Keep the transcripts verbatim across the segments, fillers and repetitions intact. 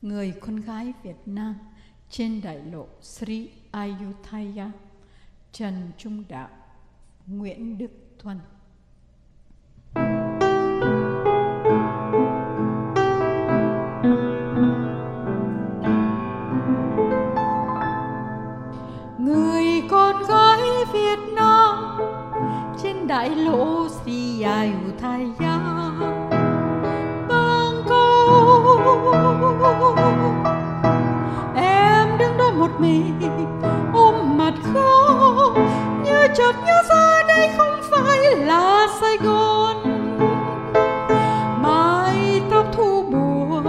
người con gái Việt Nam trên đại lộ Sri Ayutthaya, Trần Trung Đạo, Nguyễn Đức Thuần. Người con gái Việt Nam trên đại lộ Sri Ayutthaya, băng câu em đứng đó một mình ôm mặt khóc, như chợt nhớ ra đây không phải là Sài Gòn. Mái tóc thu buồn,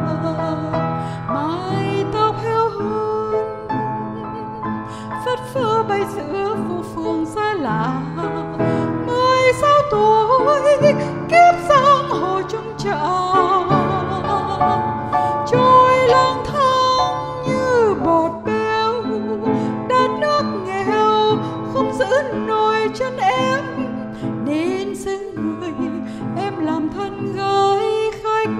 mái tóc heo hon, phất phơ bay giữa phố phường xa lạ. Mười sáu tuổi kiếp giang hồ trung trào, trôi lang thang như bọt béo, đất nước nghèo không giữ nổi chân em, nên xứng người em làm thân gái khách.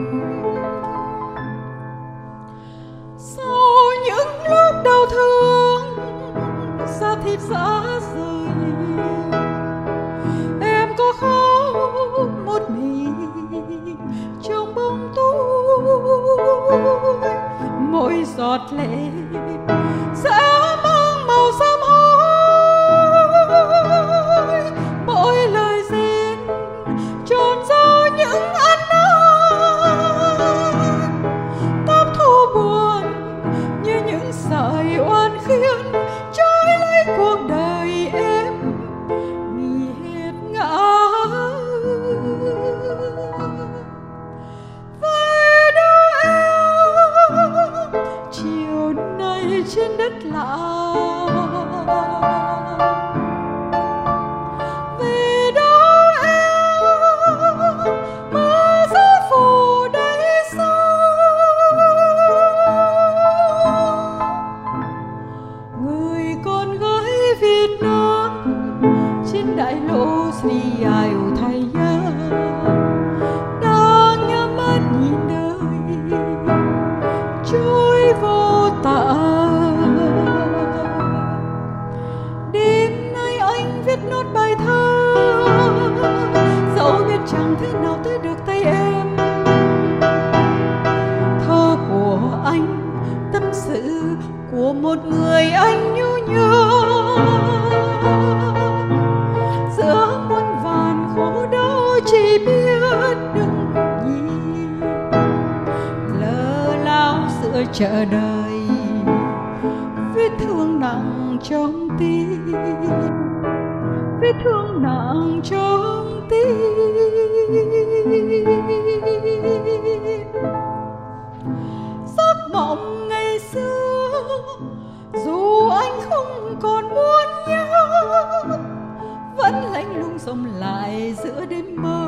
Sau những lúc đau thương da thịt rã rời, em có khóc một mình trong bóng tối. Mỗi giọt lệ sẽ mang màu sám hối, mỗi lời xin tròn ra những ăn năn. Tóc thu buồn như những sợi oan khiên trôi lấy cuộc đời em nghiệt ngã. Về đâu em chiều nay trên đất lạ, về đâu em mơ giấc phủ đầy sao. Người con gái Việt Nam trên đại lộ Sri Ayutthaya đang nhắm mắt nhìn đời trôi vô tận. Đêm nay anh viết nốt bài thơ, dẫu biết chẳng thế nào tới được tay em. Thơ của anh tâm sự của một người anh nhu nhược, giữa muôn vàn khổ đau chỉ biết đừng nhìn, lơ láo giữa chợ đời, vết thương nặng trong tim, vết thương nặng trong tim. Giấc mộng ngày xưa dù anh không còn muốn nhớ, vẫn lạnh lùng sống lại giữa đêm mơ.